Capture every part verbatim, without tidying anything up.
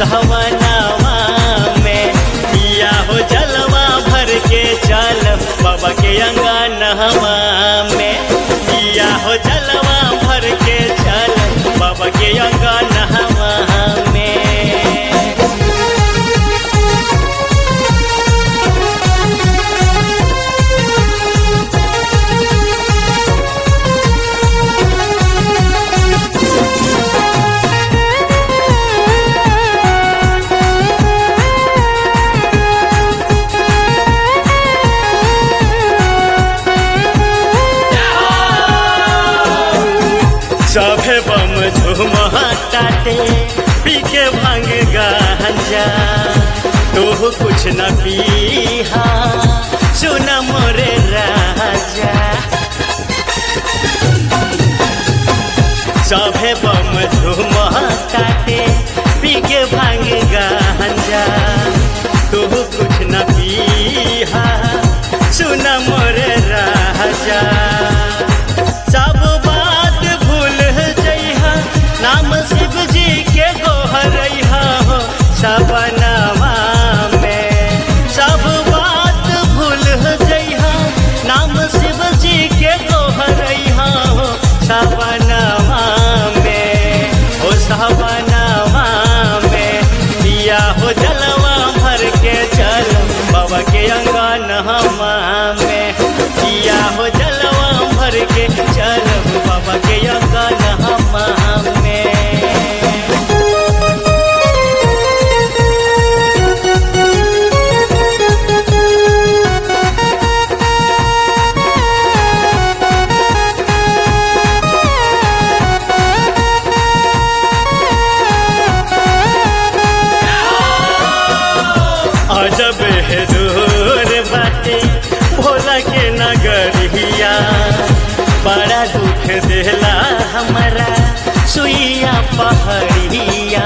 सवनावा में पिया हो जलवा भर के चल बाबा के अंगनवा में पिया हो जलवा भर के चल बाबा के अंगनवा में। सभे बम झुमताते पी के भांग गांजा तू कुछ न पीहा सुन मोरे राजा। सभे बम झुमताते पी के भांग गांजा तू कुछ न पीहा सुन मोरे राजा। सब नाम शिव जी के गोहरैहा हो सवनावा में सब बात भूल जइहा नाम शिव जी के गोहरैहा हो सवनावा में हो सवनावा में पिया हो जलवा भर के चल बाबा के अंगनवा में पिया हो जलवा भर के चल बाबा के अंगनवा में। अजब है दूर बाटे भोला के नगरिया बड़ा दुख देला हमारा सुइया पहड़िया।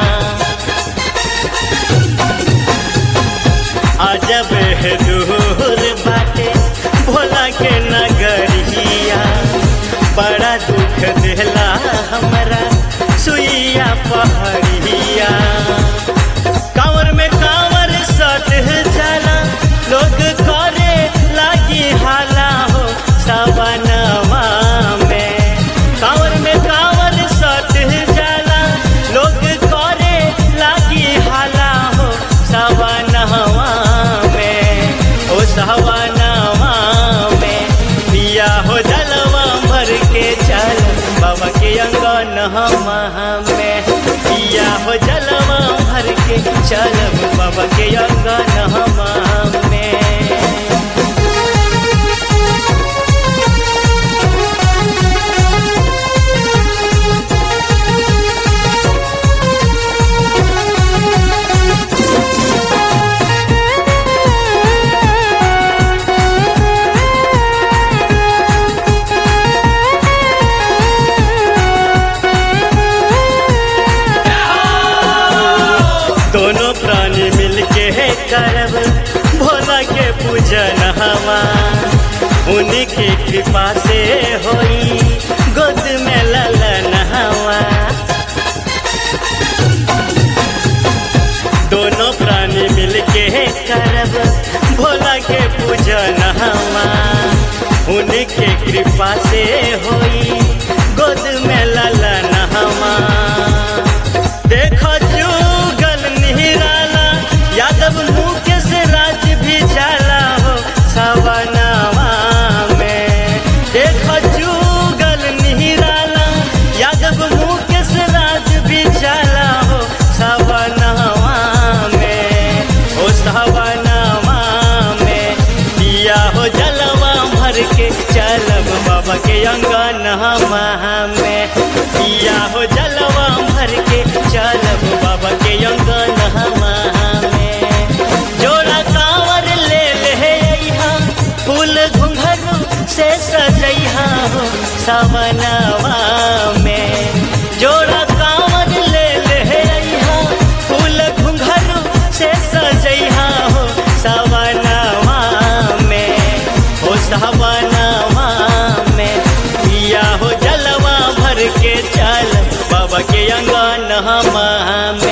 अजब है दूर बाटे भोला के नगरिया बड़ा दुख देला हमारा सुइया पहड़िया। कांवर में कांवर सट जाला लोग करे लागी हाला हो सवनवा में कांवर में कांवर सट जाला लोग करे लागी हाला हो सवनवा में ओ सवनवा में पिया हो जलवा भर के चल बाबा के अंगनवा में पिया हो जलवा भर के चल बाबा के अंगनवा में। दोनों प्राणी मिलके है करब भोला के पूजन हवा उन्हीं की कृपा से होई गोद में ललन हवा। दोनों प्राणी मिलके है करब भोला के पूजन हवा उन्हीं की कृपा से होई गोद में ललन हवा। देखो यादव मुकेश राज भी जाला हो सवनावा में देखो जुगल निराला यादव मुकेश राज भी जाला हो सवनावा में हो सवनावा में पिया हो जलवा भर के चलब बाबा के अंगनवा में पिया हो जलवा भर के चलब बाबा के अंगनवा में। जोड़ा कांवर ले ले फूल घुंघरू से सजैहा हो सवनवा में जोड़ा कांवर ले ले फूल घुंघरू से सजैहा हो सवनवा में हो सवनवा में पिया हो जलवा भर के चल बाबा के अंगनवा में।